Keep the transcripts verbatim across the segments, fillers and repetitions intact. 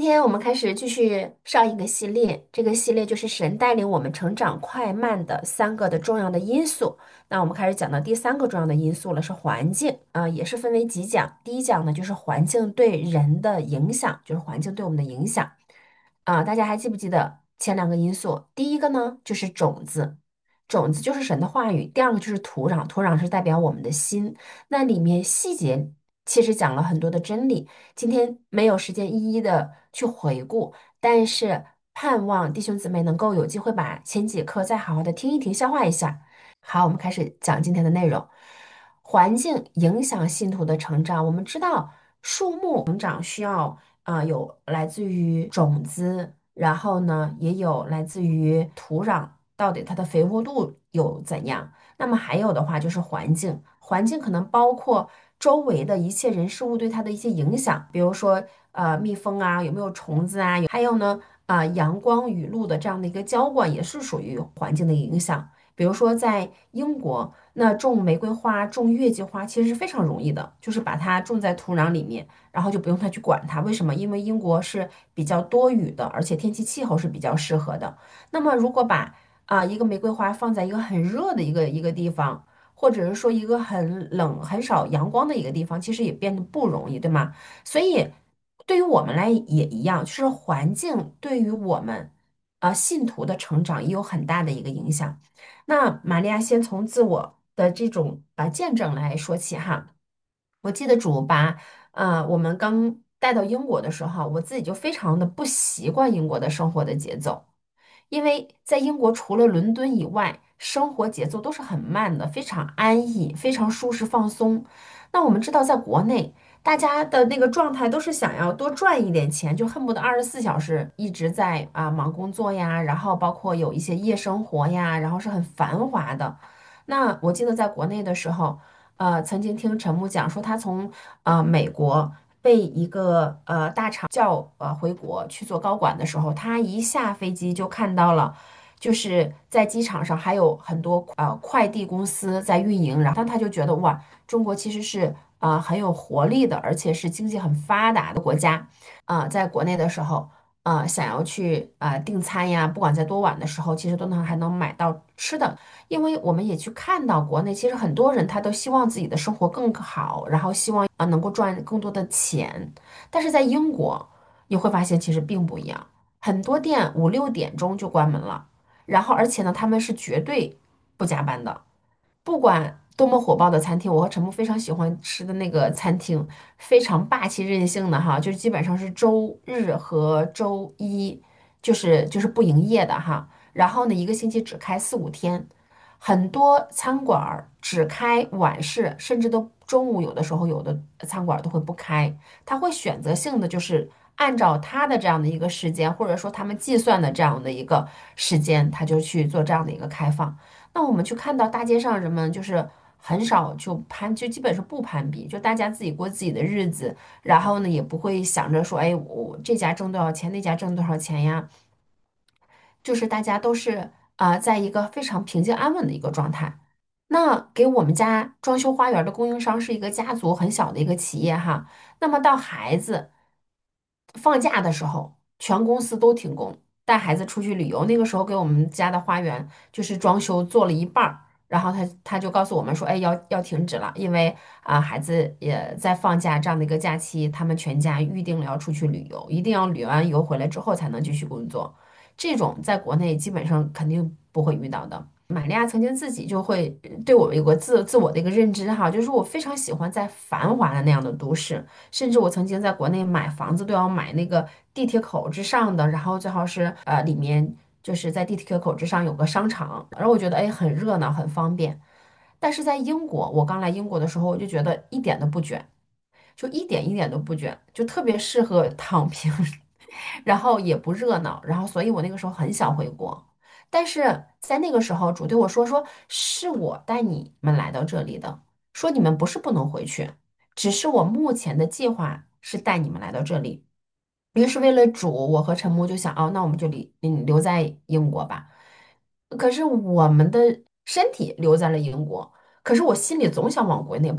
天我们开始继续上一个系列，这个系列就是神带领我们成长快慢的三个的重要的因素。那我们开始讲到第三个重要的因素了，是环境啊，也是分为几讲。第一讲呢，就是环境对人的影响，就是环境对我们的影响啊。大家还记不记得前两个因素？第一个呢，就是种子，种子就是神的话语；第二个就是土壤，土壤是代表我们的心。那里面细节其实讲了很多的真理。今天没有时间一一的去回顾，但是盼望弟兄姊妹能够有机会把前几课再好好的听一听，消化一下。好，我们开始讲今天的内容。环境影响信徒的成长，我们知道树木成长需要啊、有来自于种子，然后呢也有来自于土壤，到底它的肥沃度有怎样？那么还有的话就是环境，环境可能包括周围的一切人事物对它的一些影响，比如说呃蜜蜂啊，有没有虫子啊，有还有呢啊、阳光雨露的这样的一个浇灌也是属于环境的影响。比如说在英国，那种玫瑰花、种月季花其实是非常容易的，就是把它种在土壤里面，然后就不用太去管它。为什么？因为英国是比较多雨的，而且天气气候是比较适合的。那么如果把啊，一个玫瑰花放在一个很热的一个一个地方，或者是说一个很冷、很少阳光的一个地方，其实也变得不容易，对吗？所以对于我们来也一样，就是环境对于我们啊信徒的成长也有很大的一个影响。那玛利亚先从自我的这种啊见证来说起哈。我记得主把呃我们刚带到英国的时候，我自己就非常的不习惯英国的生活的节奏。因为在英国除了伦敦以外，生活节奏都是很慢的，非常安逸，非常舒适放松。那我们知道，在国内，大家的那个状态都是想要多赚一点钱，就恨不得二十四小时一直在啊忙工作呀，然后包括有一些夜生活呀，然后是很繁华的。那我记得在国内的时候，呃，曾经听陈木讲说，他从呃美国被一个呃大厂叫呃回国去做高管的时候，他一下飞机就看到了，就是在机场上还有很多呃快递公司在运营，然后他就觉得哇，中国其实是呃很有活力的，而且是经济很发达的国家。啊、在国内的时候。呃，想要去啊、呃订餐呀，不管在多晚的时候，其实都能还能买到吃的。因为我们也去看到国内，其实很多人他都希望自己的生活更好，然后希望啊能够赚更多的钱。但是在英国，你会发现其实并不一样，很多店五六点钟就关门了，然后而且呢，他们是绝对不加班的。不管多么火爆的餐厅，我和陈木非常喜欢吃的那个餐厅，非常霸气任性的哈，就是基本上是周日和周一就是就是不营业的哈，然后呢一个星期只开四五天，很多餐馆儿只开晚市，甚至都中午有的时候有的餐馆儿都会不开，他会选择性的就是按照他的这样的一个时间，或者说他们计算的这样的一个时间，他就去做这样的一个开放。那我们去看到大街上人们就是很少就攀，就基本是不攀比，就大家自己过自己的日子，然后呢也不会想着说，哎，我这家挣多少钱，那家挣多少钱呀，就是大家都是啊、在一个非常平静安稳的一个状态。那给我们家装修花园的供应商是一个家族很小的一个企业哈，那么到孩子放假的时候，全公司都停工，带孩子出去旅游。那个时候给我们家的花园就是装修做了一半儿，然后他他就告诉我们说，哎，要要停止了，因为啊、孩子也在放假这样的一个假期，他们全家预定了要出去旅游，一定要旅完游回来之后才能继续工作。这种在国内基本上肯定不会遇到的。玛利亚曾经自己就会呃对我有个自自我的一个认知哈，就是我非常喜欢在繁华的那样的都市，甚至我曾经在国内买房子都要买那个地铁口之上的，然后最好是呃里面就是在地铁口之上有个商场，然后我觉得哎很热闹很方便。但是在英国，我刚来英国的时候，我就觉得一点都不卷，就一点一点都不卷，就特别适合躺平，然后也不热闹，然后所以我那个时候很想回国。但是在那个时候，主对我说说是我带你们来到这里的，说你们不是不能回去，只是我目前的计划是带你们来到这里。于是为了主，我和陈木就想，哦，那我们就留嗯留在英国吧。可是我们的身体留在了英国，可是我心里总想往国内跑。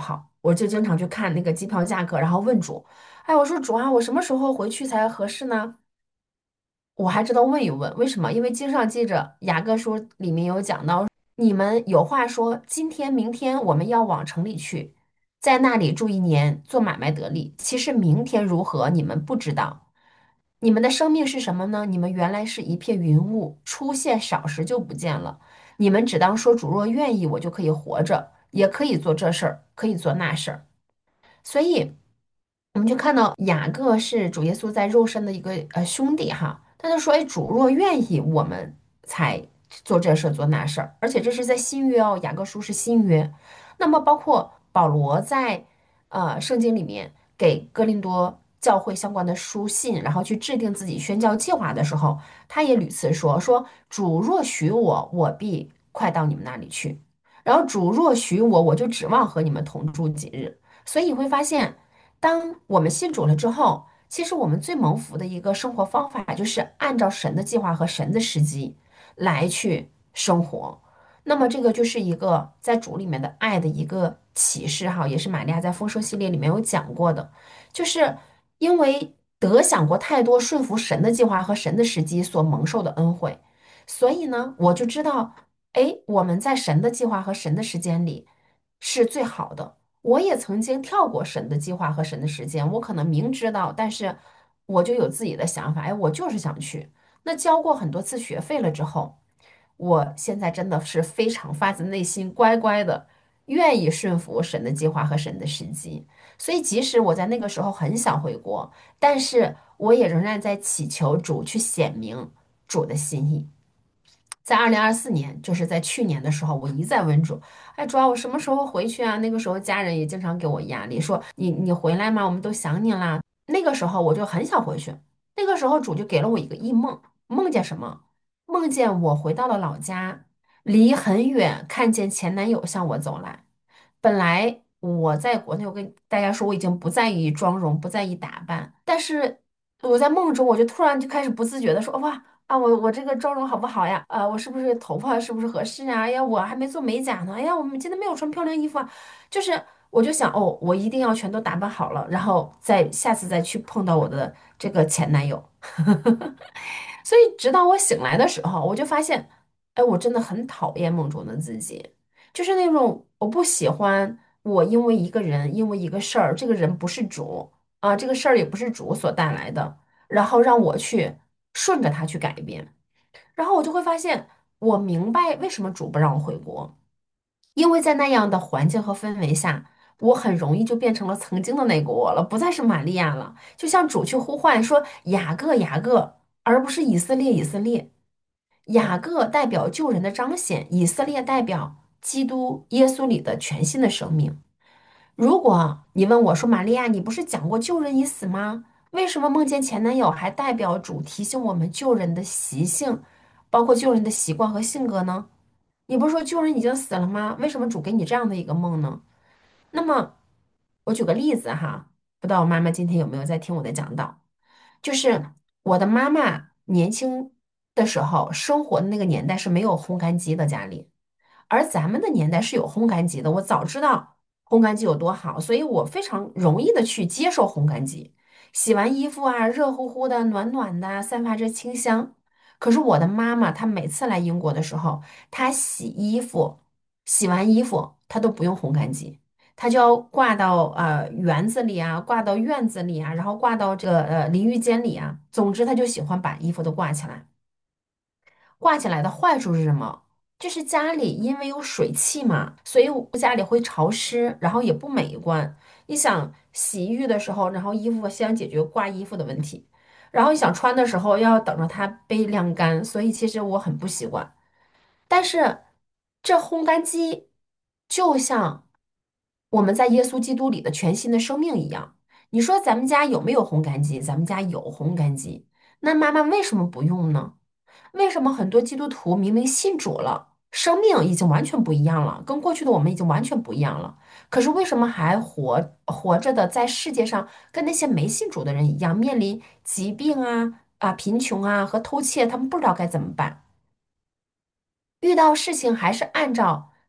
我就经常去看那个机票价格，然后问主，哎，我说主啊，我什么时候回去才合适呢？我还知道问一问，为什么？因为经上记着雅各书里面有讲到，你们有话说，今天、明天我们要往城里去，在那里住一年，做买卖得利。其实明天如何，你们不知道。你们的生命是什么呢？你们原来是一片云雾，出现少时就不见了。你们只当说主若愿意，我就可以活着，也可以做这事儿，可以做那事儿。所以我们就看到雅各是主耶稣在肉身的一个呃兄弟哈，他就说："哎，主若愿意，我们才做这事儿做那事儿。"而且这是在新约哦，雅各书是新约。那么包括保罗在呃圣经里面给哥林多教会相关的书信，然后去制定自己宣教计划的时候，他也屡次说："说主若许我，我必快到你们那里去。然后主若许我，我就指望和你们同住几日。"所以你会发现。当我们信主了之后，其实我们最蒙福的一个生活方法，就是按照神的计划和神的时机来去生活。那么这个就是一个在主里面的爱的一个启示哈，也是玛利亚在丰收系列里面有讲过的，就是因为得享过太多顺服神的计划和神的时机所蒙受的恩惠，所以呢，我就知道，哎，我们在神的计划和神的时间里是最好的。我也曾经跳过神的计划和神的时间，我可能明知道，但是我就有自己的想法，哎，我就是想去。那交过很多次学费了之后，我现在真的是非常发自内心乖乖的，愿意顺服神的计划和神的时机。所以即使我在那个时候很想回国，但是我也仍然在祈求主去显明主的心意。在二零二四年，就是在去年的时候，我一再问主，哎，主啊，我什么时候回去啊？那个时候家人也经常给我压力，说你你回来吗？我们都想你啦。那个时候我就很想回去。那个时候主就给了我一个异梦，梦见什么？梦见我回到了老家，离很远，看见前男友向我走来。本来我在国内，我跟大家说我已经不在意妆容，不在意打扮，但是我在梦中，我就突然就开始不自觉的说，哇啊，我我这个妆容好不好呀？啊，我是不是头发是不是合适啊？哎呀，我还没做美甲呢。哎呀，我们今天没有穿漂亮衣服啊。就是我就想，哦，我一定要全都打扮好了，然后再下次再去碰到我的这个前男友。所以直到我醒来的时候，我就发现，哎，我真的很讨厌梦中的自己，就是那种我不喜欢我因为一个人，因为一个事儿，这个人不是主啊，这个事儿也不是主所带来的，然后让我去顺着他去改变，然后我就会发现，我明白为什么主不让我回国，因为在那样的环境和氛围下，我很容易就变成了曾经的那个我了，不再是玛利亚了，就像主去呼唤说雅各雅各，而不是以色列以色列。雅各代表救人的彰显，以色列代表基督耶稣里的全新的生命。如果你问我说，玛利亚，你不是讲过救人已死吗？为什么梦见前男友还代表主提醒我们救人的习性，包括救人的习惯和性格呢？你不是说救人已经死了吗？为什么主给你这样的一个梦呢？那么，我举个例子哈，不知道我妈妈今天有没有在听我的讲道？就是我的妈妈年轻的时候生活的那个年代是没有烘干机的家里，而咱们的年代是有烘干机的。我早知道烘干机有多好，所以我非常容易的去接受烘干机。洗完衣服啊，热乎乎的、暖暖的，散发着清香。可是我的妈妈，她每次来英国的时候，她洗衣服，洗完衣服她都不用烘干机。它就要挂到呃园子里啊，挂到院子里啊，然后挂到这个呃淋浴间里啊。总之，他就喜欢把衣服都挂起来。挂起来的坏处是什么？就是家里因为有水汽嘛，所以我家里会潮湿，然后也不美观。你想洗浴的时候，然后衣服先解决挂衣服的问题，然后你想穿的时候要等着它被晾干，所以其实我很不习惯。但是这烘干机就像我们在耶稣基督里的全新的生命一样。你说咱们家有没有烘干机？咱们家有烘干机。那妈妈为什么不用呢？为什么很多基督徒明明信主了，生命已经完全不一样了，跟过去的我们已经完全不一样了，可是为什么还活活着的在世界上，跟那些没信主的人一样，面临疾病啊啊贫穷啊和偷窃，他们不知道该怎么办？遇到事情还是按照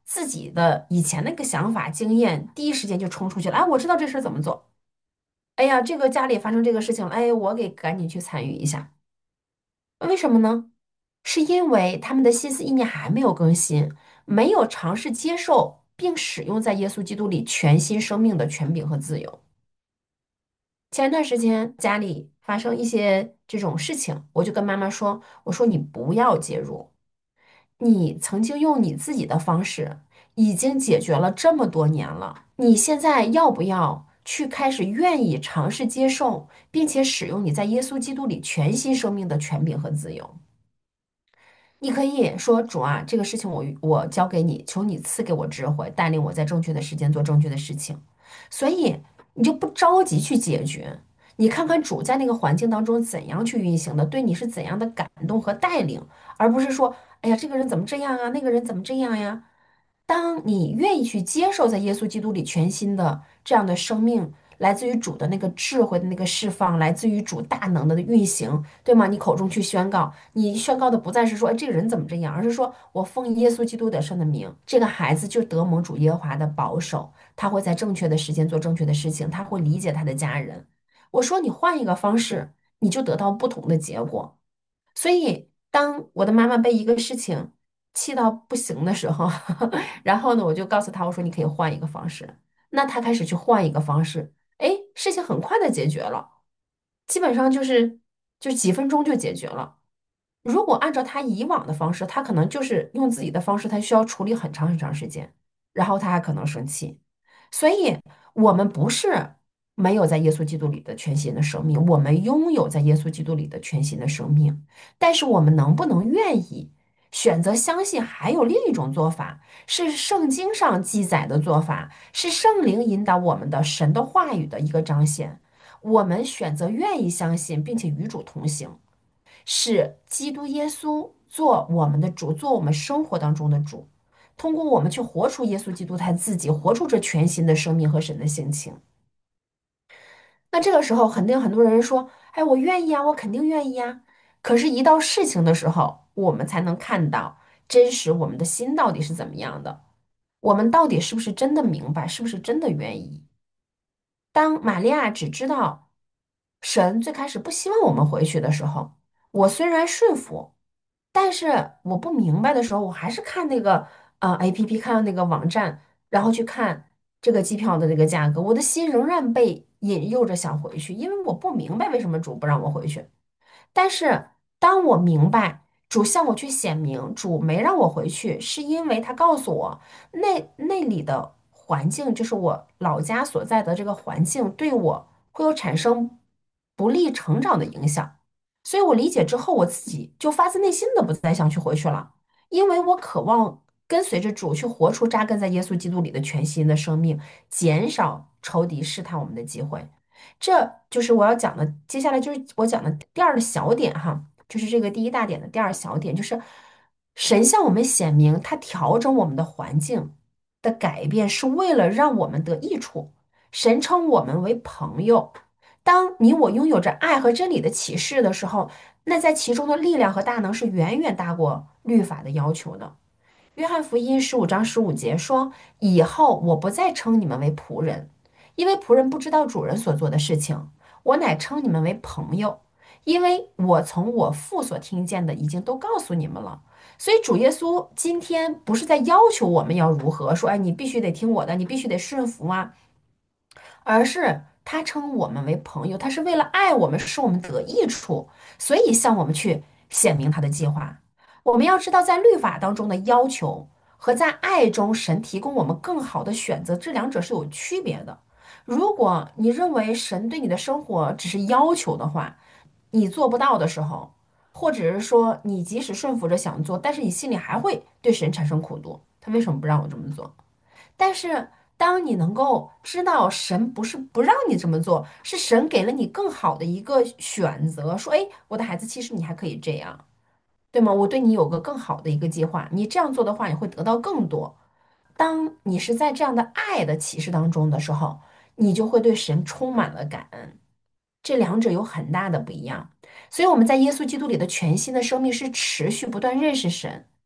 自己的以前那个想法、经验，第一时间就冲出去了。哎，我知道这事儿怎么做。哎呀，这个家里发生这个事情了，哎，我给赶紧去参与一下。为什么呢？是因为他们的心思意念还没有更新，没有尝试接受并使用在耶稣基督里全新生命的权柄和自由。前段时间家里发生一些这种事情，我就跟妈妈说：“我说你不要介入，你曾经用你自己的方式已经解决了这么多年了，你现在要不要去开始愿意尝试接受，并且使用你在耶稣基督里全新生命的权柄和自由？”你可以说主啊，这个事情我我交给你，求你赐给我智慧，带领我在正确的时间做正确的事情。所以你就不着急去解决，你看看主在那个环境当中怎样去运行的，对你是怎样的感动和带领，而不是说，哎呀，这个人怎么这样啊，那个人怎么这样呀？当你愿意去接受在耶稣基督里全新的这样的生命，来自于主的那个智慧的那个释放，来自于主大能的运行，对吗？你口中去宣告，你宣告的不再是说，哎，这个人怎么这样，而是说我奉耶稣基督得胜的名，这个孩子就得蒙主耶和华的保守，他会在正确的时间做正确的事情，他会理解他的家人。我说你换一个方式，你就得到不同的结果。所以，当我的妈妈被一个事情气到不行的时候，然后呢，我就告诉她，我说你可以换一个方式。那她开始去换一个方式，哎，事情很快的解决了，基本上就是就几分钟就解决了。如果按照他以往的方式，他可能就是用自己的方式，他需要处理很长很长时间，然后他还可能生气。所以，我们不是没有在耶稣基督里的全新的生命，我们拥有在耶稣基督里的全新的生命。但是，我们能不能愿意选择相信还有另一种做法，是圣经上记载的做法，是圣灵引导我们的神的话语的一个彰显？我们选择愿意相信，并且与主同行。是基督耶稣做我们的主，做我们生活当中的主，通过我们去活出耶稣基督他自己，活出这全新的生命和神的性情。那这个时候，肯定很多人说：“哎，我愿意啊，我肯定愿意啊。”可是，一到事情的时候，我们才能看到真实我们的心到底是怎么样的，我们到底是不是真的明白，是不是真的愿意。当玛利亚只知道神最开始不希望我们回去的时候，我虽然顺服，但是我不明白的时候，我还是看那个呃 A P P，看到那个网站，然后去看这个机票的这个价格，我的心仍然被引诱着想回去，因为我不明白为什么主不让我回去。但是当我明白主向我去显明，主没让我回去，是因为他告诉我那那里的环境，就是我老家所在的这个环境，对我会有产生不利成长的影响。所以我理解之后，我自己就发自内心的不再想去回去了，因为我渴望跟随着主去活出扎根在耶稣基督里的全新的生命，减少仇敌试探我们的机会。这就是我要讲的，接下来就是我讲的第二个小点哈，就是这个第一大点的第二小点，就是神向我们显明，他调整我们的环境的改变是为了让我们得益处。神称我们为朋友。当你我拥有着爱和真理的启示的时候，那在其中的力量和大能是远远大过律法的要求的。约翰福音十五章十五节说：“以后我不再称你们为仆人，因为仆人不知道主人所做的事情。我乃称你们为朋友，因为我从我父所听见的已经都告诉你们了。”所以主耶稣今天不是在要求我们要如何说，哎，你必须得听我的，你必须得顺服啊。而是他称我们为朋友，他是为了爱我们，使我们得益处，所以向我们去显明他的计划。我们要知道，在律法当中的要求和在爱中神提供我们更好的选择，这两者是有区别的。如果你认为神对你的生活只是要求的话，你做不到的时候，或者是说你即使顺服着想做，但是你心里还会对神产生苦毒，他为什么不让我这么做？但是，当你能够知道神不是不让你这么做，是神给了你更好的一个选择，说：“哎，我的孩子，其实你还可以这样，对吗？我对你有个更好的一个计划，你这样做的话，你会得到更多。”当你是在这样的爱的启示当中的时候，你就会对神充满了感恩。这两者有很大的不一样，所以我们在耶稣基督里的全新的生命是持续不断认识神。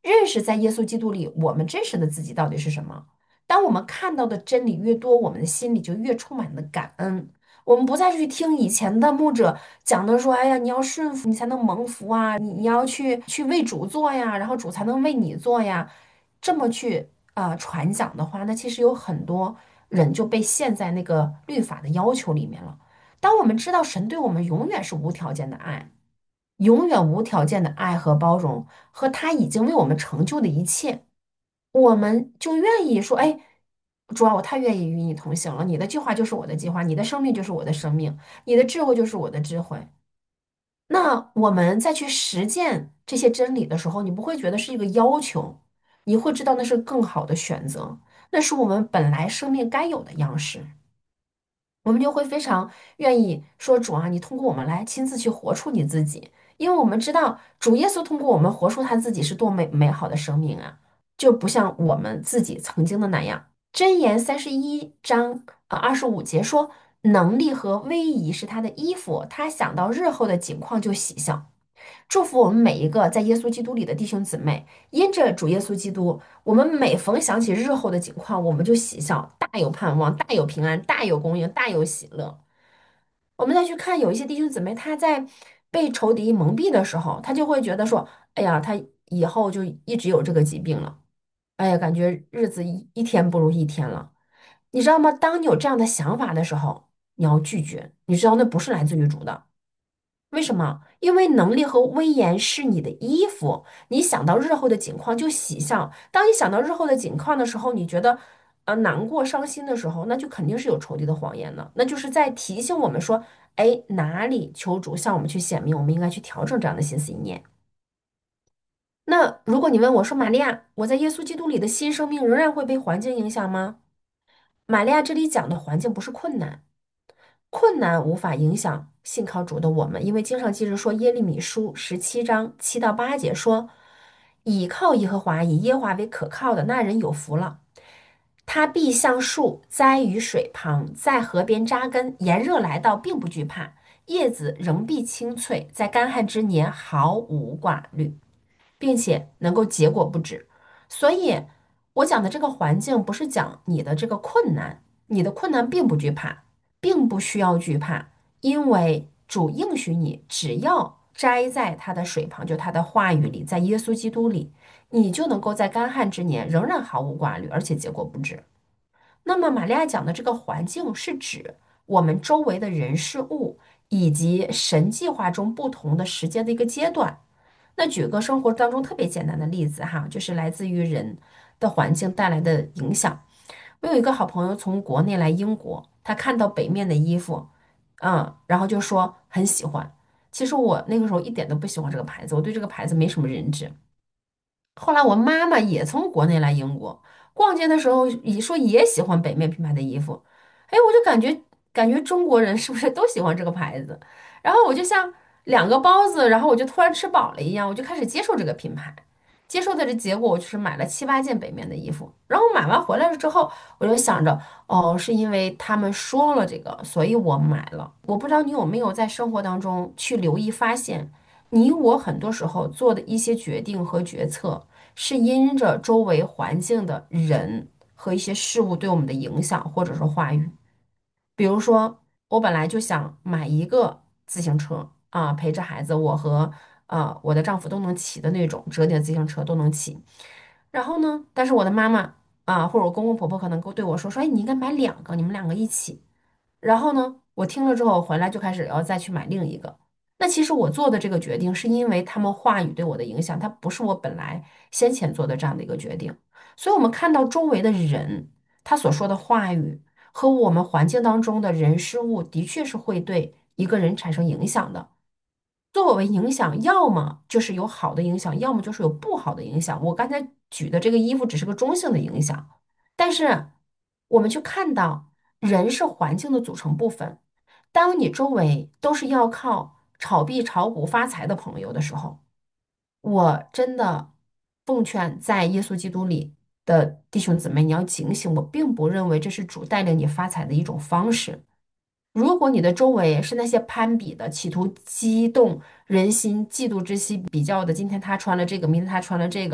认识在耶稣基督里我们真实的自己到底是什么。当我们看到的真理越多，我们的心里就越充满了感恩。我们不再去听以前的牧者讲的说，哎呀，你要顺服，你才能蒙福啊，你你要去去为主做呀，然后主才能为你做呀。这么去啊、呃传讲的话，那其实有很多人就被陷在那个律法的要求里面了。当我们知道神对我们永远是无条件的爱。永远无条件的爱和包容，和他已经为我们成就的一切，我们就愿意说，哎，主啊，我太愿意与你同行了。你的计划就是我的计划，你的生命就是我的生命，你的智慧就是我的智慧。那我们再去实践这些真理的时候，你不会觉得是一个要求，你会知道那是更好的选择，那是我们本来生命该有的样式。我们就会非常愿意说主啊，你通过我们来亲自去活出你自己，因为我们知道主耶稣通过我们活出他自己是多美美好的生命啊，就不像我们自己曾经的那样。箴言三十一章啊二十五节说，能力和威仪是他的衣服，他想到日后的景况就喜笑。祝福我们每一个在耶稣基督里的弟兄姊妹，因着主耶稣基督，我们每逢想起日后的景况，我们就喜笑，大有盼望，大有平安，大有供应，大有喜乐。我们再去看有一些弟兄姊妹，他在被仇敌蒙蔽的时候，他就会觉得说：“哎呀，他以后就一直有这个疾病了，哎呀，感觉日子一一天不如一天了。”你知道吗？当你有这样的想法的时候，你要拒绝，你知道那不是来自于主的。为什么？因为能力和威严是你的衣服，你想到日后的景况就喜笑。当你想到日后的景况的时候，你觉得呃难过、伤心的时候，那就肯定是有仇敌的谎言了，那就是在提醒我们说，哎，哪里求主向我们去显明，我们应该去调整这样的心思意念。那如果你问我说，玛利亚，我在耶稣基督里的新生命仍然会被环境影响吗？玛利亚这里讲的环境不是困难。困难无法影响信靠主的我们，因为经上记着说，耶利米书十七章七到八节说：倚靠耶和华，以耶和华为可靠的那人有福了。他必像树栽于水旁，在河边扎根，炎热来到，并不惧怕，叶子仍必青翠，在干旱之年毫无挂虑。并且能够结果不止。所以，我讲的这个环境不是讲你的这个困难，你的困难并不惧怕，并不需要惧怕，因为主应许你，只要摘在他的水旁，就他的话语里，在耶稣基督里，你就能够在干旱之年仍然毫无挂虑，而且结果不止。那么，玛利亚讲的这个环境是指我们周围的人事物，以及神计划中不同的时间的一个阶段。那举个生活当中特别简单的例子哈，就是来自于人的环境带来的影响。我有一个好朋友从国内来英国，他看到北面的衣服，嗯，然后就说很喜欢。其实我那个时候一点都不喜欢这个牌子，我对这个牌子没什么认知。后来我妈妈也从国内来英国，逛街的时候也说也喜欢北面品牌的衣服，哎，我就感觉感觉中国人是不是都喜欢这个牌子？然后我就像两个包子，然后我就突然吃饱了一样，我就开始接受这个品牌。接受的这结果，我就是买了七八件北面的衣服。然后买完回来了之后，我就想着，哦，是因为他们说了这个，所以我买了。我不知道你有没有在生活当中去留意发现。你我很多时候做的一些决定和决策，是因着周围环境的人和一些事物对我们的影响，或者说话语。比如说，我本来就想买一个自行车啊，陪着孩子，我和呃我的丈夫都能骑的那种折叠自行车都能骑。然后呢，但是我的妈妈啊，或者我公公婆婆可能会对我说说，哎，你应该买两个，你们两个一起。然后呢，我听了之后回来就开始要再去买另一个。那其实我做的这个决定，是因为他们话语对我的影响，它不是我本来先前做的这样的一个决定。所以，我们看到周围的人，他所说的话语和我们环境当中的人事物，的确是会对一个人产生影响的。作为影响，要么就是有好的影响，要么就是有不好的影响。我刚才举的这个衣服只是个中性的影响，但是我们去看到，人是环境的组成部分。当你周围都是要靠炒币、炒股发财的朋友的时候，我真的奉劝在耶稣基督里的弟兄姊妹，你要警醒。我并不认为这是主带领你发财的一种方式。如果你的周围是那些攀比的，企图激动人心、嫉妒之心、比较的，今天他穿了这个，明天他穿了这个，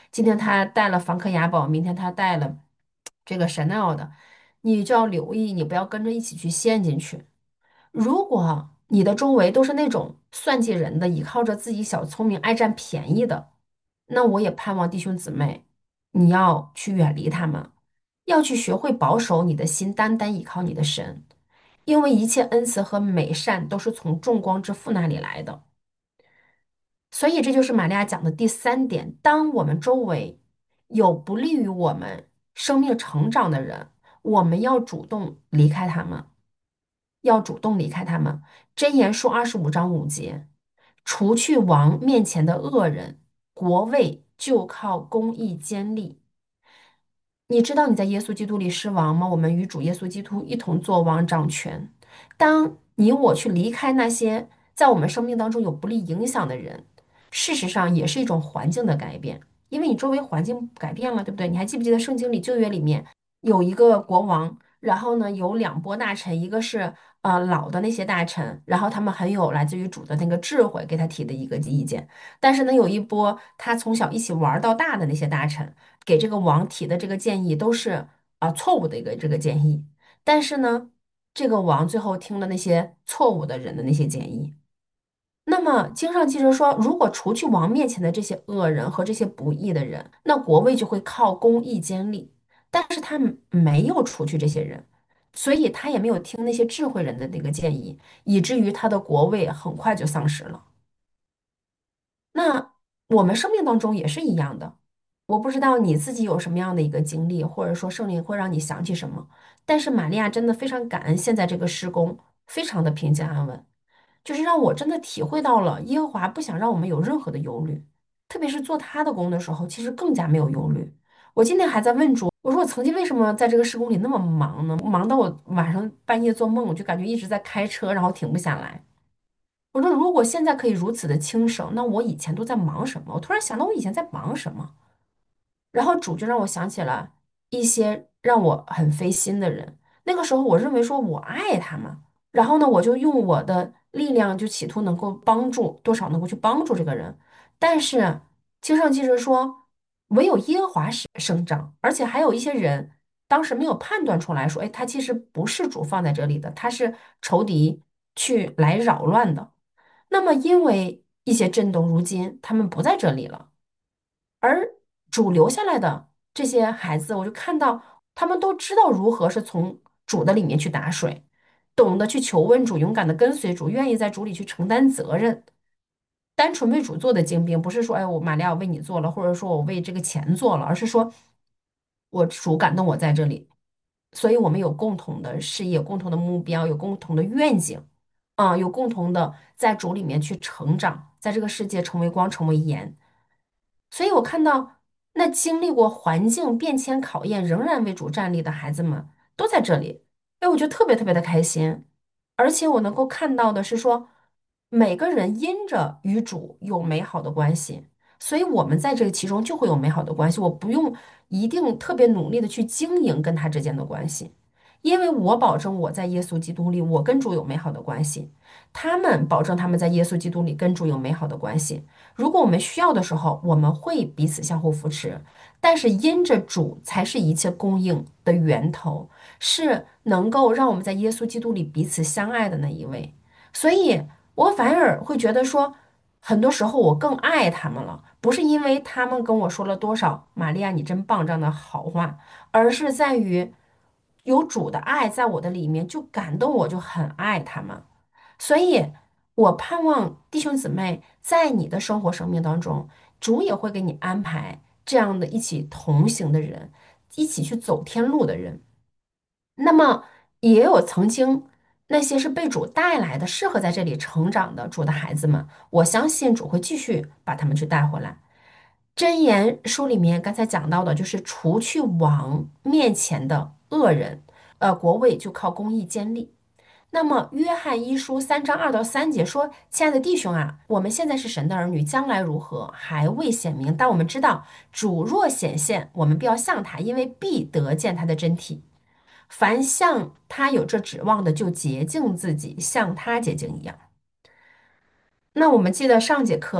今天他带了梵克雅宝，明天他带了这个 Chanel 的，你就要留意，你不要跟着一起去陷进去。如果你的周围都是那种算计人的，依靠着自己小聪明、爱占便宜的，那我也盼望弟兄姊妹，你要去远离他们，要去学会保守你的心，单单依靠你的神，因为一切恩慈和美善都是从众光之父那里来的。所以这就是玛利亚讲的第三点：当我们周围有不利于我们生命成长的人，我们要主动离开他们。要主动离开他们。箴言书二十五章五节，除去王面前的恶人，国位就靠公义坚立。你知道你在耶稣基督里是王吗？我们与主耶稣基督一同做王掌权。当你我去离开那些在我们生命当中有不利影响的人，事实上也是一种环境的改变，因为你周围环境改变了，对不对？你还记不记得圣经里旧约里面有一个国王，然后呢有两拨大臣，一个是呃老的那些大臣，然后他们很有来自于主的那个智慧，给他提的一个意见，但是呢有一波他从小一起玩儿到大的那些大臣。给这个王提的这个建议都是啊、错误的一个这个建议，但是呢，这个王最后听了那些错误的人的那些建议。那么经上记着说，如果除去王面前的这些恶人和这些不义的人，那国位就会靠公义坚立。但是他没有除去这些人，所以他也没有听那些智慧人的那个建议，以至于他的国位很快就丧失了。那我们生命当中也是一样的，我不知道你自己有什么样的一个经历，或者说圣灵会让你想起什么。但是玛利亚真的非常感恩现在这个施工，非常的平静安稳，就是让我真的体会到了耶和华不想让我们有任何的忧虑，特别是做他的工的时候，其实更加没有忧虑。我今天还在问主，我说我曾经为什么在这个施工里那么忙呢？忙到我晚上半夜做梦，我就感觉一直在开车，然后停不下来。我说，如果现在可以如此的轻省，那我以前都在忙什么？我突然想到，我以前在忙什么？然后主就让我想起了一些让我很费心的人。那个时候，我认为说我爱他们，然后呢，我就用我的力量，就企图能够帮助多少能够去帮助这个人。但是经上记着说，唯有耶和华是省长，而且还有一些人当时没有判断出来说，哎，他其实不是主放在这里的，他是仇敌去来扰乱的。那么，因为一些震动，如今他们不在这里了，而主留下来的这些孩子，我就看到他们都知道如何是从主的里面去打水，懂得去求问主，勇敢的跟随主，愿意在主里去承担责任。单纯为主做的精兵，不是说哎，我玛利亚我为你做了，或者说我为这个钱做了，而是说我主感动我在这里，所以我们有共同的事业、共同的目标、有共同的愿景，啊，有共同的在主里面去成长，在这个世界成为光、成为盐。所以我看到那经历过环境变迁考验，仍然为主站立的孩子们都在这里，哎，我就特别特别的开心。而且我能够看到的是说，每个人因着与主有美好的关系，所以我们在这个其中就会有美好的关系。我不用一定特别努力的去经营跟他之间的关系，因为我保证我在耶稣基督里，我跟主有美好的关系，他们保证他们在耶稣基督里跟主有美好的关系。如果我们需要的时候，我们会彼此相互扶持，但是因着主才是一切供应的源头，是能够让我们在耶稣基督里彼此相爱的那一位。所以我反而会觉得说，很多时候我更爱他们了，不是因为他们跟我说了多少“玛利亚你真棒”这样的好话，而是在于有主的爱在我的里面，就感动我，就很爱他们。所以，我盼望弟兄姊妹在你的生活生命当中，主也会给你安排这样的一起同行的人，一起去走天路的人。那么，也有曾经那些是被主带来的，适合在这里成长的主的孩子们，我相信主会继续把他们去带回来。箴言书里面刚才讲到的，就是除去王面前的恶人，呃，国位就靠公义坚立。那么，约翰一书三章二到三节说：“亲爱的弟兄啊，我们现在是神的儿女，将来如何还未显明，但我们知道，主若显现，我们必要向他，因为必得见他的真体。凡向他有这指望的，就洁净自己，像他洁净一样。”那我们记得上节课，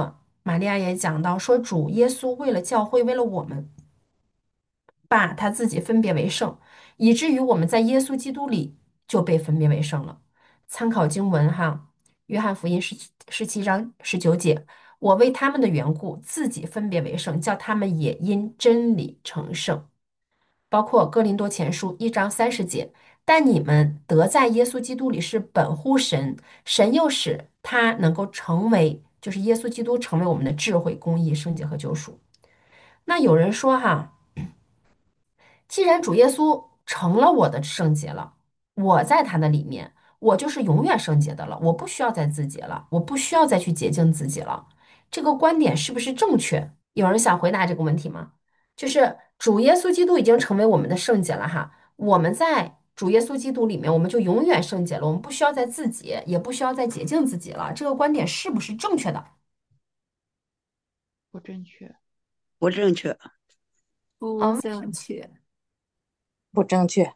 玛利亚也讲到说，主耶稣为了教会，为了我们，把他自己分别为圣，以至于我们在耶稣基督里就被分别为圣了。参考经文哈，约翰福音十十七章十九节，我为他们的缘故，自己分别为圣，叫他们也因真理成圣。包括哥林多前书一章三十节，但你们得在耶稣基督里是本乎神，神又使他能够成为，就是耶稣基督成为我们的智慧、公义、圣洁和救赎。那有人说哈，既然主耶稣成了我的圣洁了，我在他的里面，我就是永远圣洁的了，我不需要再自洁了，我不需要再去洁净自己了。这个观点是不是正确？有人想回答这个问题吗？就是主耶稣基督已经成为我们的圣洁了哈，我们在主耶稣基督里面，我们就永远圣洁了，我们不需要再自洁，也不需要再洁净自己了。这个观点是不是正确的？ 不正确。 不正确。 不嗯， 正确。 不正确。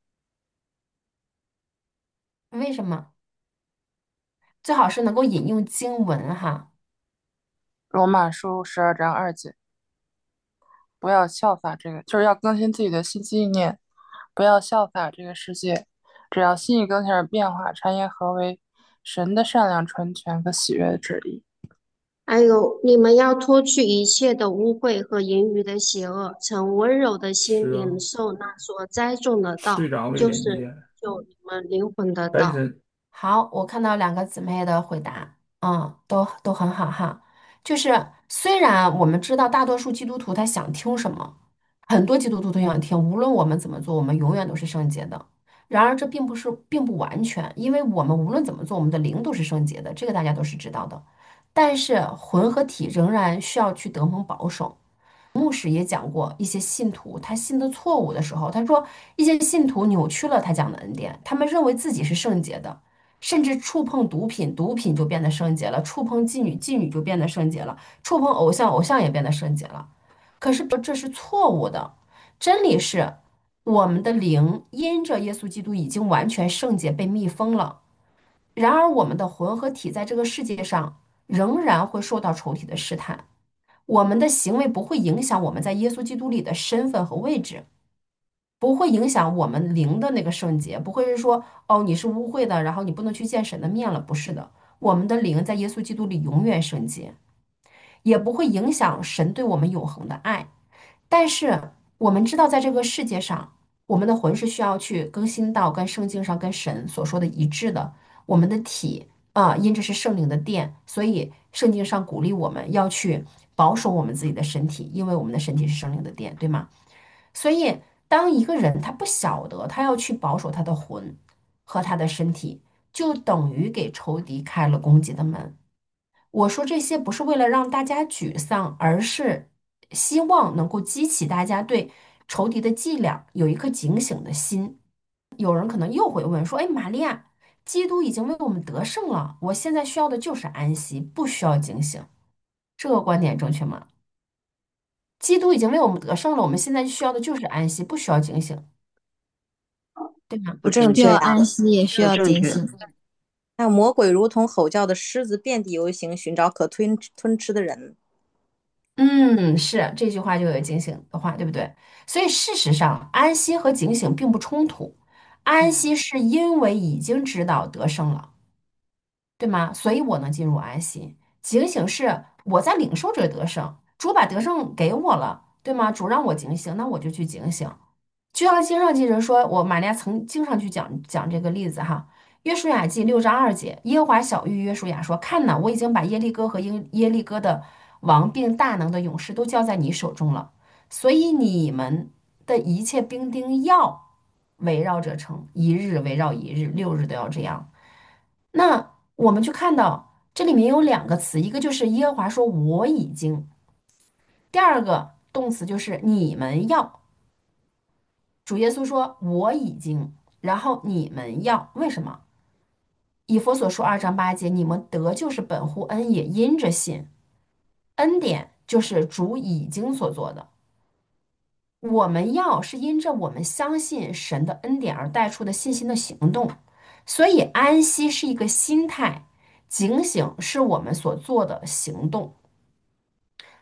为什么？最好是能够引用经文哈。 罗马书十二章二节，不要效法这个，就是要更新自己的新纪念，不要效法这个世界，只要心意更新而变化，察验何为神的善良、纯全和喜悦的旨意。 还有，你们要脱去一切的污秽和淫余的邪恶，呈温柔的心是啊， 领受那所栽种的道， 市长为就是连接， 救你们灵魂的道。 单身好，我看到两个姊妹的回答，嗯，都都很好哈。就是虽然我们知道大多数基督徒他想听什么，很多基督徒都想听，无论我们怎么做，我们永远都是圣洁的。然而这并不是，并不完全，因为我们无论怎么做，我们的灵都是圣洁的，这个大家都是知道的。但是魂和体仍然需要去得蒙保守。牧师也讲过，一些信徒他信的错误的时候，他说一些信徒扭曲了他讲的恩典，他们认为自己是圣洁的，甚至触碰毒品，毒品就变得圣洁了；触碰妓女，妓女就变得圣洁了；触碰偶像，偶像也变得圣洁了。可是这是错误的，真理是我们的灵因着耶稣基督已经完全圣洁，被密封了。然而我们的魂和体在这个世界上仍然会受到仇敌的试探。我们的行为不会影响我们在耶稣基督里的身份和位置，不会影响我们灵的那个圣洁，不会是说哦你是污秽的，然后你不能去见神的面了，不是的，我们的灵在耶稣基督里永远圣洁，也不会影响神对我们永恒的爱。但是我们知道，在这个世界上，我们的魂是需要去更新到跟圣经上跟神所说的一致的。我们的体啊，因这是圣灵的殿，所以圣经上鼓励我们要去保守我们自己的身体，因为我们的身体是圣灵的殿，对吗？所以，当一个人他不晓得他要去保守他的魂和他的身体，就等于给仇敌开了攻击的门。我说这些不是为了让大家沮丧，而是希望能够激起大家对仇敌的伎俩有一颗警醒的心。有人可能又会问说：“哎，玛利亚，基督已经为我们得胜了，我现在需要的就是安息，不需要警醒。”这个观点正确吗？基督已经为我们得胜了，我们现在需要的就是安息，不需要警醒，对吗？ 不不正确。 正确呀。 需要安息，也需不要正确。 警醒。 那魔鬼如同吼叫的狮子，遍地游行，寻找可吞吞吃的人。 嗯，是这句话就有警醒的话，对不对？所以事实上，安息和警醒并不冲突。安嗯， 息是因为已经知道得胜了，对吗？所以我能进入安息。警醒是我在领受这个得胜，主把得胜给我了，对吗？主让我警醒，那我就去警醒。就像经上记着说，我玛利亚曾经常去讲讲这个例子哈。约书亚记六章二节，耶和华晓谕约书亚说：“看哪，我已经把耶利哥和耶耶利哥的王并大能的勇士都交在你手中了，所以你们的一切兵丁要围绕这城，一日围绕一日，六日都要这样。”那我们就看到这里面有两个词，一个就是耶和华说我已经，第二个动词就是你们要。主耶稣说我已经，然后你们要，为什么？以弗所书二章八节，你们得就是本乎恩，也因着信。恩典就是主已经所做的，我们要是因着我们相信神的恩典而带出的信心的行动。所以安息是一个心态，警醒是我们所做的行动。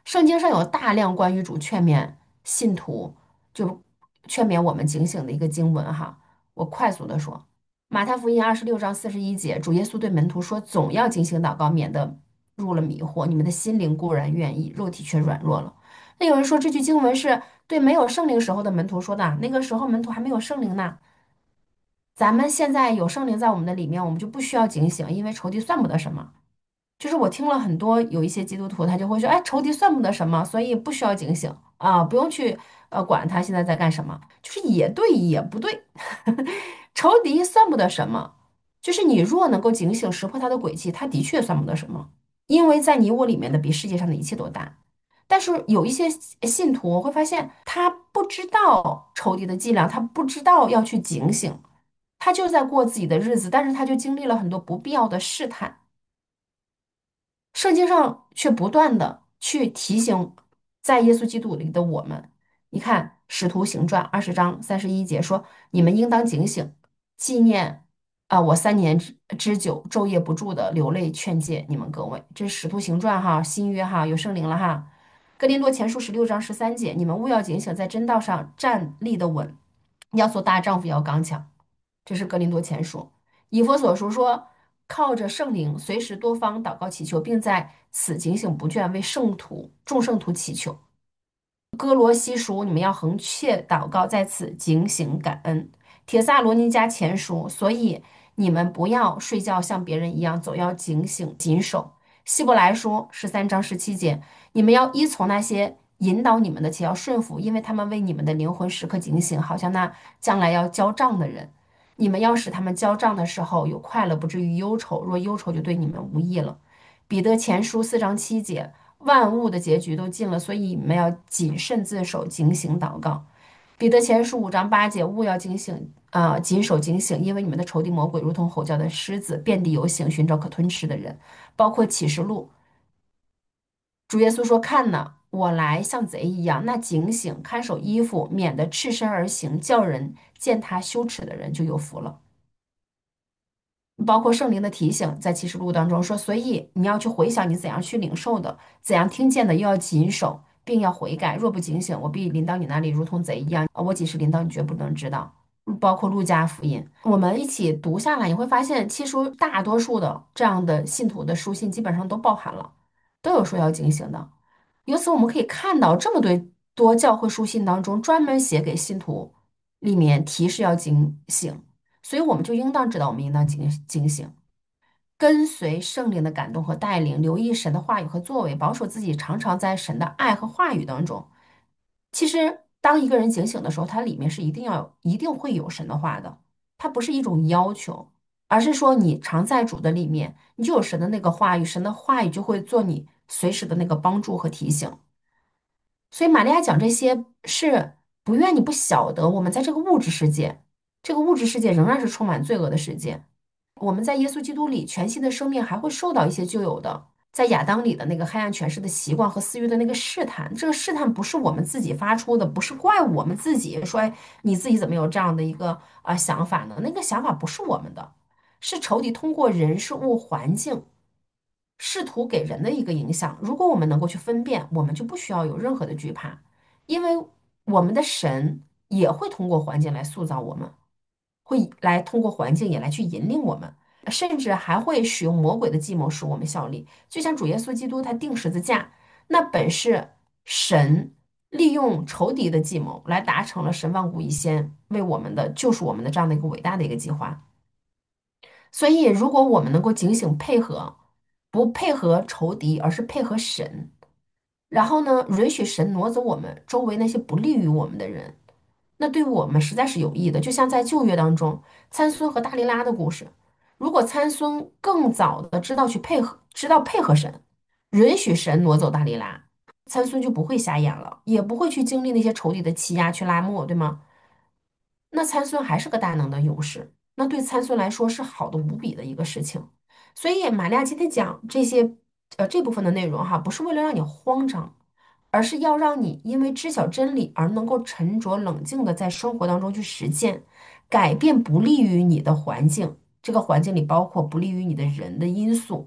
圣经上有大量关于主劝勉信徒，就劝勉我们警醒的一个经文哈。我快速的说，马太福音二十六章四十一节，主耶稣对门徒说：“总要警醒祷告，免得入了迷惑。你们的心灵固然愿意，肉体却软弱了。”那有人说这句经文是对没有圣灵时候的门徒说的，那个时候门徒还没有圣灵呢。咱们现在有圣灵在我们的里面，我们就不需要警醒，因为仇敌算不得什么。就是我听了很多有一些基督徒，他就会说，哎，仇敌算不得什么，所以不需要警醒啊，不用去呃管他现在在干什么。就是也对也不对，仇敌算不得什么，就是你若能够警醒识破他的诡计，他的确算不得什么，因为在你我里面的比世界上的一切都大。但是有一些信徒，我会发现他不知道仇敌的伎俩，他不知道要去警醒，他就在过自己的日子，但是他就经历了很多不必要的试探。圣经上却不断的去提醒在耶稣基督里的我们。你看《使徒行传》二十章三十一节说：“你们应当警醒，纪念啊、我三年之之久，昼夜不住的流泪劝诫你们各位。”这是《使徒行传》哈，新约哈，有圣灵了哈。哥林多前书十六章十三节：“你们务要警醒，在真道上站立的稳，要做大丈夫，要刚强。”这是哥林多前书。以弗所书说，靠着圣灵，随时多方祷告祈求，并在此警醒不倦，为圣徒、众圣徒祈求。哥罗西书，你们要恒切祷告，在此警醒感恩。帖撒罗尼迦前书，所以你们不要睡觉，像别人一样，总要警醒谨守。希伯来书十三章十七节，你们要依从那些引导你们的，且要顺服，因为他们为你们的灵魂时刻警醒，好像那将来要交账的人。你们要使他们交账的时候有快乐，不至于忧愁。若忧愁，就对你们无益了。彼得前书四章七节，万物的结局都尽了，所以你们要谨慎自守，警醒祷告。彼得前书五章八节，勿要警醒啊、呃谨守警醒，因为你们的仇敌魔鬼如同吼叫的狮子，遍地游行，寻找可吞吃的人。包括启示录，主耶稣说：“看哪，我来像贼一样。那警醒看守衣服，免得赤身而行，叫人见他羞耻的人就有福了。”包括圣灵的提醒，在启示录当中说，所以你要去回想你怎样去领受的，怎样听见的，又要谨守，并要悔改。若不警醒，我必临到你那里，如同贼一样。啊我几时临到，你绝不能知道。包括路加福音，我们一起读下来，你会发现，其实大多数的这样的信徒的书信，基本上都包含了，都有说要警醒的。由此我们可以看到，这么多多教会书信当中，专门写给信徒，里面提示要警醒。所以我们就应当知道，我们应当警警醒，跟随圣灵的感动和带领，留意神的话语和作为，保守自己常常在神的爱和话语当中。其实，当一个人警醒的时候，它里面是一定要有，一定会有神的话的，它不是一种要求，而是说你常在主的里面，你就有神的那个话语，神的话语就会做你随时的那个帮助和提醒。所以玛利亚讲这些是不愿你不晓得，我们在这个物质世界，这个物质世界仍然是充满罪恶的世界。我们在耶稣基督里，全新的生命还会受到一些旧有的在亚当里的那个黑暗权势的习惯和私欲的那个试探。这个试探不是我们自己发出的，不是怪我们自己说，哎，你自己怎么有这样的一个啊、呃想法呢？那个想法不是我们的，是仇敌通过人事物环境。试图给人的一个影响。如果我们能够去分辨，我们就不需要有任何的惧怕，因为我们的神也会通过环境来塑造我们，会来通过环境也来去引领我们，甚至还会使用魔鬼的计谋使我们效力。就像主耶稣基督他钉十字架，那本是神利用仇敌的计谋来达成了神万古以先为我们的救赎我们的这样的一个伟大的一个计划。所以，如果我们能够警醒配合，不配合仇敌，而是配合神，然后呢，允许神挪走我们周围那些不利于我们的人，那对我们实在是有益的。就像在旧约当中，参孙和大利拉的故事，如果参孙更早的知道去配合，知道配合神，允许神挪走大利拉，参孙就不会瞎眼了，也不会去经历那些仇敌的欺压，去拉磨，对吗？那参孙还是个大能的勇士，那对参孙来说是好的无比的一个事情。所以玛利亚今天讲这些呃这部分的内容哈，不是为了让你慌张，而是要让你因为知晓真理而能够沉着冷静的在生活当中去实践，改变不利于你的环境。这个环境里包括不利于你的人的因素，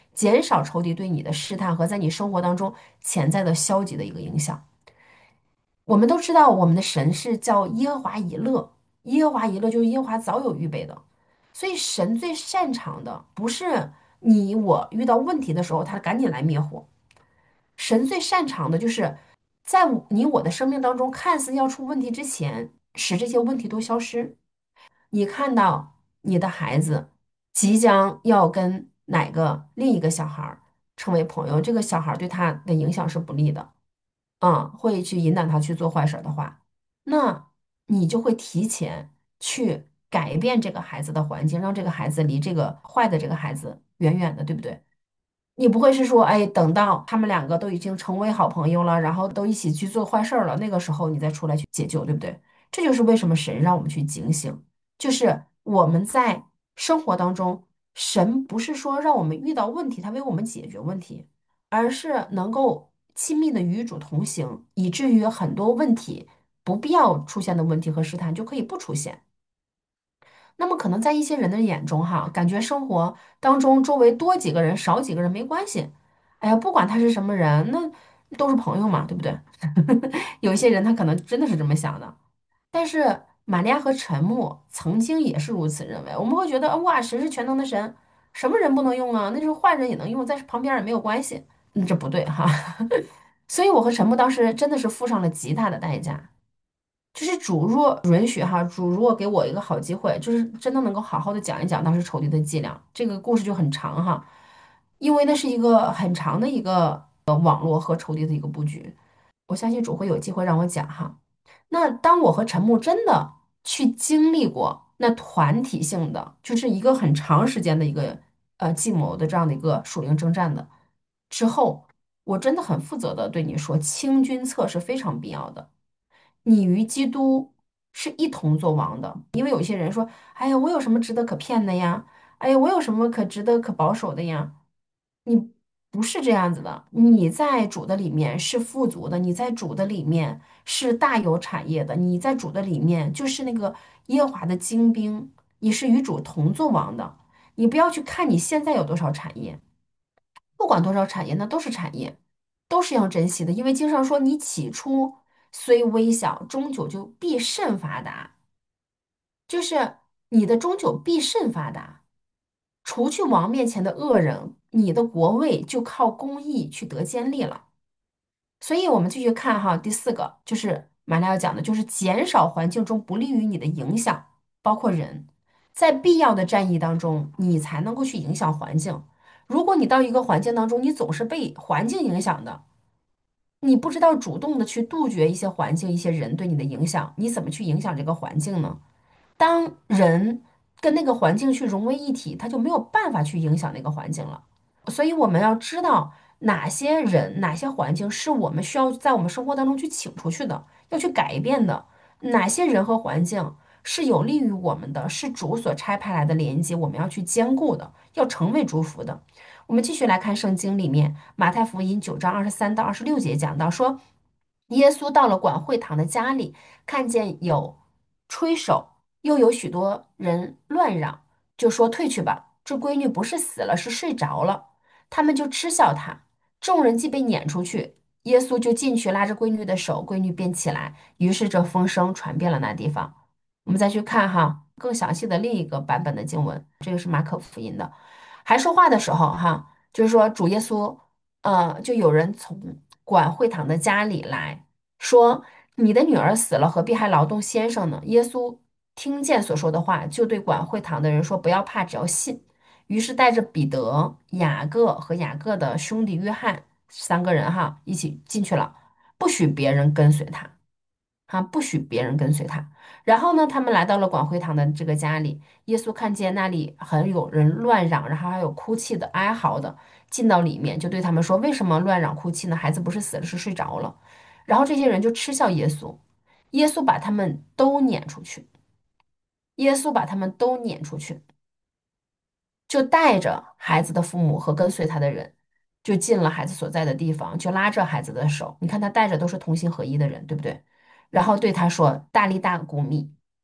减少仇敌对你的试探和在你生活当中潜在的消极的一个影响。我们都知道，我们的神是叫耶和华以勒，耶和华以勒就是耶和华早有预备的，所以神最擅长的不是你我遇到问题的时候，他赶紧来灭火。神最擅长的就是在我你我的生命当中看似要出问题之前，使这些问题都消失。你看到你的孩子即将要跟哪个另一个小孩儿成为朋友，这个小孩儿对他的影响是不利的。嗯，会去引导他去做坏事儿的话，那你就会提前去改变这个孩子的环境，让这个孩子离这个坏的这个孩子远远的，对不对？你不会是说，哎，等到他们两个都已经成为好朋友了，然后都一起去做坏事儿了，那个时候你再出来去解救，对不对？这就是为什么神让我们去警醒，就是我们在生活当中，神不是说让我们遇到问题，他为我们解决问题，而是能够亲密的与主同行，以至于很多问题不必要出现的问题和试探就可以不出现。那么可能在一些人的眼中，哈，感觉生活当中周围多几个人少几个人没关系。哎呀，不管他是什么人，那都是朋友嘛，对不对？有一些人他可能真的是这么想的。但是玛利亚和陈默曾经也是如此认为。我们会觉得，哇，神是全能的神，什么人不能用啊？那就是坏人也能用，在旁边也没有关系。嗯，这不对哈。所以我和陈默当时真的是付上了极大的代价。就是主若允许哈，主如果给我一个好机会，就是真的能够好好的讲一讲当时仇敌的伎俩，这个故事就很长哈，因为那是一个很长的一个呃网络和仇敌的一个布局，我相信主会有机会让我讲哈。那当我和陈木真的去经历过那团体性的，就是一个很长时间的一个呃计谋的这样的一个属灵征战的之后，我真的很负责的对你说，清君侧是非常必要的。你与基督是一同作王的，因为有些人说：“哎呀，我有什么值得可骗的呀？哎呀，我有什么可值得可保守的呀？”你不是这样子的，你在主的里面是富足的，你在主的里面是大有产业的，你在主的里面就是那个耶和华的精兵，你是与主同作王的。你不要去看你现在有多少产业，不管多少产业，那都是产业，都是要珍惜的。因为经上说，你起初虽微小，终究就必甚发达，就是你的终究必甚发达。除去王面前的恶人，你的国位就靠公义去得坚立了。所以，我们继续看哈，第四个就是马上要讲的，就是减少环境中不利于你的影响，包括人，在必要的战役当中，你才能够去影响环境。如果你到一个环境当中，你总是被环境影响的，你不知道主动的去杜绝一些环境、一些人对你的影响，你怎么去影响这个环境呢？当人跟那个环境去融为一体，他就没有办法去影响那个环境了。所以我们要知道哪些人、哪些环境是我们需要在我们生活当中去请出去的，要去改变的。哪些人和环境是有利于我们的，是主所差派来的连接，我们要去兼顾的，要成为祝福的。我们继续来看圣经里面，马太福音九章二十三到二十六节讲到说，耶稣到了管会堂的家里，看见有吹手，又有许多人乱嚷，就说退去吧，这闺女不是死了，是睡着了。他们就嗤笑他。众人既被撵出去，耶稣就进去拉着闺女的手，闺女便起来。于是这风声传遍了那地方。我们再去看哈更详细的另一个版本的经文，这个是马可福音的。还说话的时候哈，就是说主耶稣，呃，就有人从管会堂的家里来说，你的女儿死了，何必还劳动先生呢？耶稣听见所说的话，就对管会堂的人说：“不要怕，只要信。”于是带着彼得、雅各和雅各的兄弟约翰三个人哈一起进去了，不许别人跟随他，哈，不许别人跟随他。然后呢，他们来到了管会堂的这个家里，耶稣看见那里很有人乱嚷，然后还有哭泣的、哀嚎的，进到里面就对他们说：“为什么乱嚷哭泣呢？孩子不是死了，是睡着了。”然后这些人就嗤笑耶稣，耶稣把他们都撵出去，耶稣把他们都撵出去。就带着孩子的父母和跟随他的人，就进了孩子所在的地方，就拉着孩子的手。你看他带着都是同心合一的人，对不对？然后对他说：“大力大鼓米，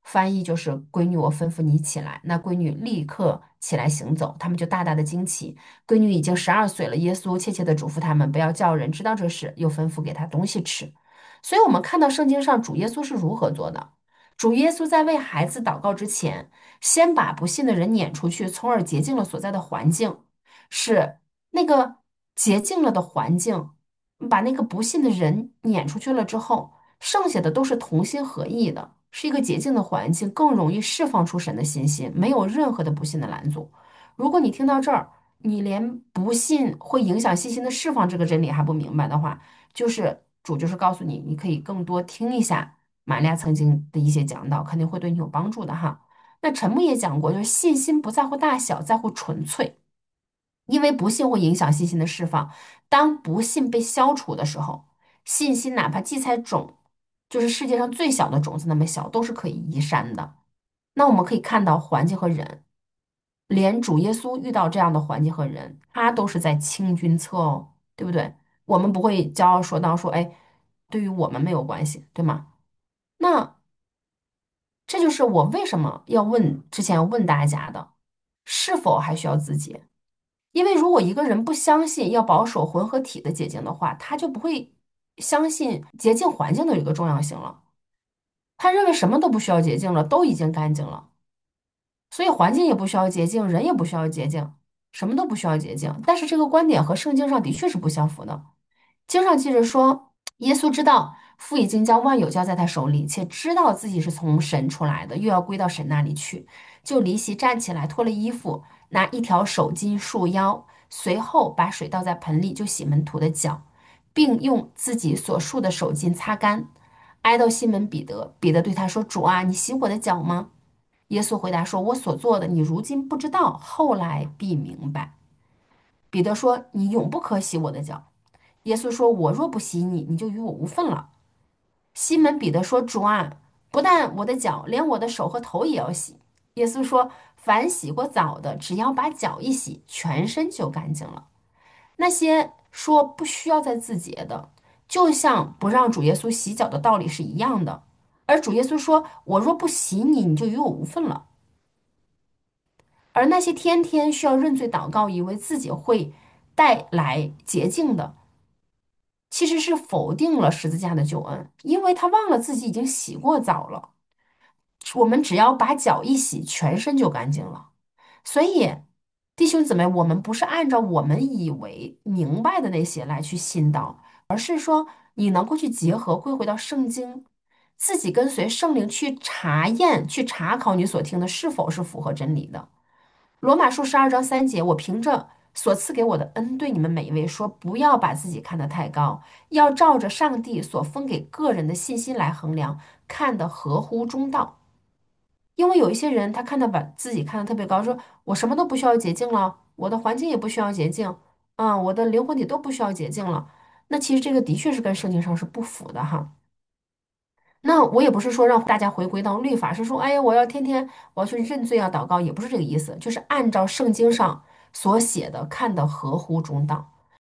翻译就是“闺女，我吩咐你起来”。那闺女立刻起来行走，他们就大大的惊奇。闺女已经十二岁了，耶稣切切的嘱咐他们不要叫人知道这事，又吩咐给她东西吃。所以，我们看到圣经上主耶稣是如何做的。主耶稣在为孩子祷告之前，先把不信的人撵出去，从而洁净了所在的环境，是那个洁净了的环境，把那个不信的人撵出去了之后，剩下的都是同心合意的，是一个洁净的环境，更容易释放出神的信心，没有任何的不信的拦阻。如果你听到这儿，你连不信会影响信心的释放这个真理还不明白的话，就是主就是告诉你，你可以更多听一下玛利亚曾经的一些讲道，肯定会对你有帮助的哈。那陈牧也讲过，就是信心不在乎大小，在乎纯粹。因为不信会影响信心的释放。当不信被消除的时候，信心哪怕荠菜种，就是世界上最小的种子那么小，都是可以移山的。那我们可以看到环境和人，连主耶稣遇到这样的环境和人，他都是在清君侧哦，对不对？我们不会骄傲说到说，哎，对于我们没有关系，对吗？那这就是我为什么要问，之前要问大家的，是否还需要自洁？因为如果一个人不相信要保守魂和体的洁净的话，他就不会相信洁净环境的一个重要性了。他认为什么都不需要洁净了，都已经干净了，所以环境也不需要洁净，人也不需要洁净，什么都不需要洁净。但是这个观点和圣经上的确是不相符的。经上记着说，耶稣知道父已经将万有交在他手里，且知道自己是从神出来的，又要归到神那里去，就离席站起来，脱了衣服，拿一条手巾束腰，随后把水倒在盆里，就洗门徒的脚，并用自己所束的手巾擦干。挨到西门彼得，彼得对他说：“主啊，你洗我的脚吗？”耶稣回答说：“我所做的，你如今不知道，后来必明白。”彼得说：“你永不可洗我的脚。”耶稣说：“我若不洗你，你就与我无份了。”西门彼得说：“主啊，不但我的脚，连我的手和头也要洗。”耶稣说：“凡洗过澡的，只要把脚一洗，全身就干净了。那些说不需要再自洁的，就像不让主耶稣洗脚的道理是一样的。而主耶稣说：我若不洗你，你就与我无份了。”而那些天天需要认罪祷告，以为自己会带来洁净的，其实是否定了十字架的救恩，因为他忘了自己已经洗过澡了。我们只要把脚一洗，全身就干净了。所以，弟兄姊妹，我们不是按照我们以为明白的那些来去信道，而是说你能够去结合归回到圣经，自己跟随圣灵去查验、去查考你所听的是否是符合真理的。罗马书十二章三节，我凭着所赐给我的恩，对你们每一位说，不要把自己看得太高，要照着上帝所分给个人的信心来衡量，看得合乎中道。因为有一些人，他看到把自己看得特别高，说我什么都不需要洁净了，我的环境也不需要洁净，啊，我的灵魂体都不需要洁净了。那其实这个的确是跟圣经上是不符的哈。那我也不是说让大家回归到律法，是说，哎呀，我要天天我要去认罪啊、祷告，也不是这个意思，就是按照圣经上所写的看的合乎中道。